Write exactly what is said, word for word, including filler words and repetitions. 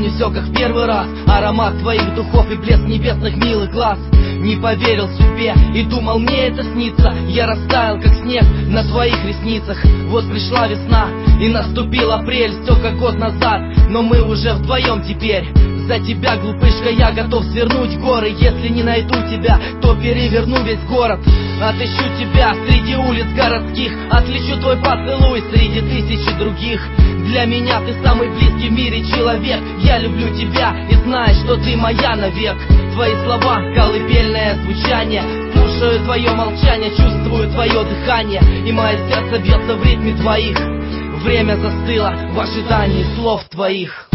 Помню все как в первый раз, аромат твоих духов и блеск небесных милых глаз. Не поверил судьбе и думал, мне это снится. Я растаял как снег на твоих ресницах. Вот пришла весна и наступил апрель, все как год назад, но мы уже вдвоем теперь. За тебя, глупышка, я готов свернуть горы. Если не найду тебя, то переверну весь город. Отыщу тебя среди улиц городских, отличу твой поцелуй среди тысячи других. Для меня ты самый близкий в мире человек. Я люблю тебя и знаю, что ты моя навек. Твои слова, колыбельное звучание, слушаю твое молчание, чувствую твое дыхание, и мое сердце бьется в ритме твоих. Время застыло в ожидании слов твоих.